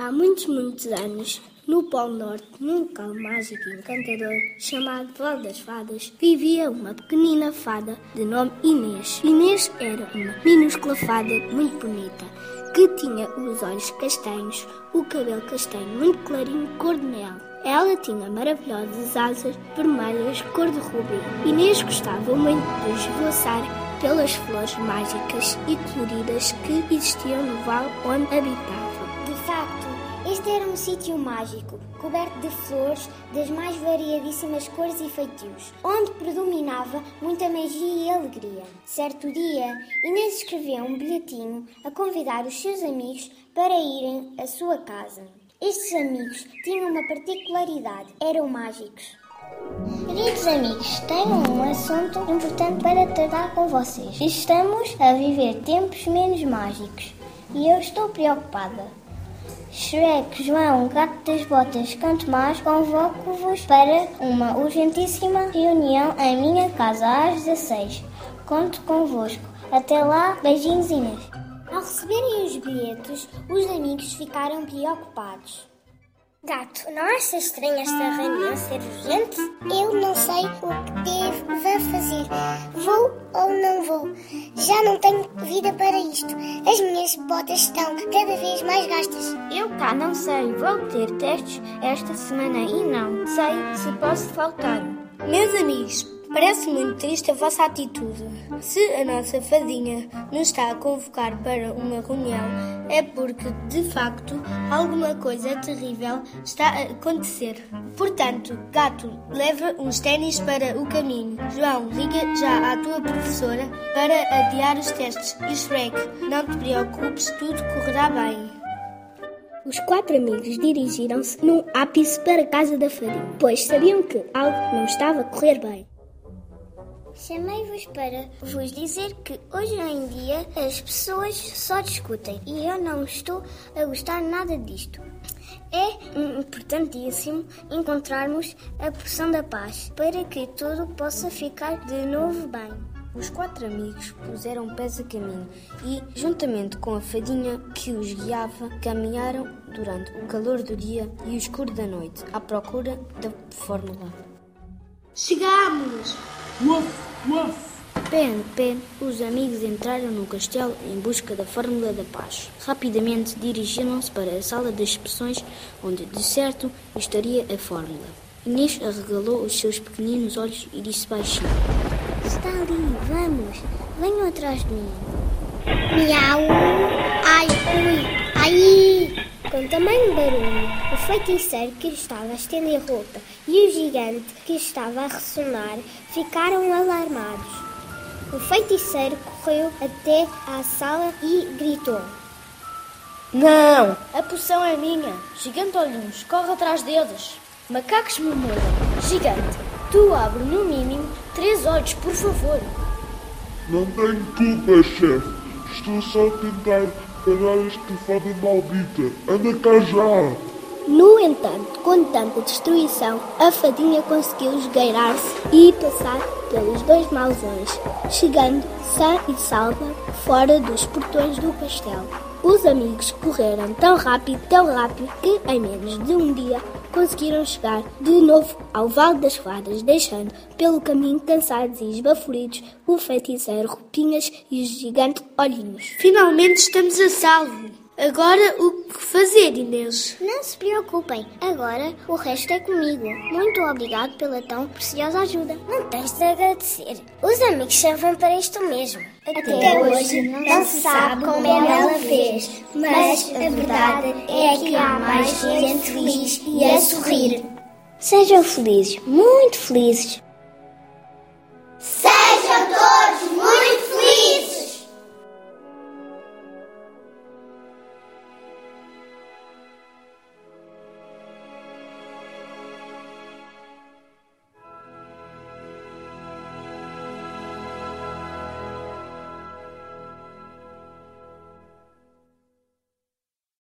Há muitos anos, no Polo Norte, num local mágico e encantador chamado Vale das Fadas, vivia uma pequenina fada de nome Inês. Inês era uma minúscula fada muito bonita, que tinha os olhos castanhos, o cabelo castanho muito clarinho, cor de mel. Ela tinha maravilhosas asas vermelhas, cor de rubi. Inês gostava muito de esvoaçar pelas flores mágicas e coloridas que existiam no vale onde habitava. De facto, este era um sítio mágico, coberto de flores das mais variadíssimas cores e feitios, onde predominava muita magia e alegria. Certo dia, Inês escreveu um bilhetinho a convidar os seus amigos para irem à sua casa. Estes amigos tinham uma particularidade, eram mágicos. Queridos amigos, tenho um assunto importante para tratar com vocês. Estamos a viver tempos menos mágicos e eu estou preocupada. Shrek, João, Gato das Botas, Canto Más, convoco-vos para uma urgentíssima reunião em minha casa às 16. Conto convosco. Até lá, beijinhos, Inês. Ao receberem os bilhetes, os amigos ficaram preocupados. Gato, não achas estranho esta reunião ser urgente? Eu não sei o que devo fazer. Vou ou não vou? Já não tenho vida para isto. As minhas botas estão cada vez mais gastas. Eu cá não sei, vou ter testes esta semana e não sei se posso faltar. Meus amigos, parece muito triste a vossa atitude. Se a nossa fadinha nos está a convocar para uma reunião, é porque, de facto, alguma coisa terrível está a acontecer. Portanto, Gato, leva uns ténis para o caminho. João, liga já à tua professora para adiar os testes. E Shrek, não te preocupes, tudo correrá bem. Os 4 amigos dirigiram-se num ápice para a casa da fadinha, pois sabiam que algo não estava a correr bem. Chamei-vos para vos dizer que hoje em dia as pessoas só discutem e eu não estou a gostar nada disto. É importantíssimo encontrarmos a poção da paz para que tudo possa ficar de novo bem. Os 4 amigos puseram pés a caminho e, juntamente com a fadinha que os guiava, caminharam durante o calor do dia e o escuro da noite, à procura da fórmula. Chegamos! Uaf, uaf! Pé em pé, os amigos entraram no castelo em busca da fórmula da paz. Rapidamente dirigiram-se para a sala das inspeções, onde, de certo, estaria a fórmula. Inês arregalou os seus pequeninos olhos e disse baixinho: Está ali, vamos, venham atrás de mim. Miau! Ai, ui, ai! Com tamanho barulho, o feiticeiro que estava a estender roupa e o gigante que estava a ressonar ficaram alarmados. O feiticeiro correu até à sala e gritou: Não! A poção é minha! Gigante olhuns, corre atrás deles! Macacos me mordam! Gigante, tu abre no mínimo 3 olhos, por favor! Não tenho culpa, chefe. Estou só a tentar parar esta fada maldita. Anda cá já! No entanto, com tanta destruição, a fadinha conseguiu esgueirar-se e passar pelos 2 mausões, chegando sã e salva fora dos portões do castelo. Os amigos correram tão rápido, que em menos de um dia conseguiram chegar de novo ao Vale das Fadas, deixando pelo caminho, cansados e esbaforidos, o feiticeiro Roupinhas e o gigante Olhinhos. Finalmente estamos a salvo! Agora o que fazer, Inês? Não se preocupem, agora o resto é comigo. Muito obrigado pela tão preciosa ajuda. Não tens de agradecer. Os amigos servem para isto mesmo. Até hoje não se sabe como ela fez, mas a verdade é que há mais gente feliz e a sorrir. Sejam felizes, muito felizes.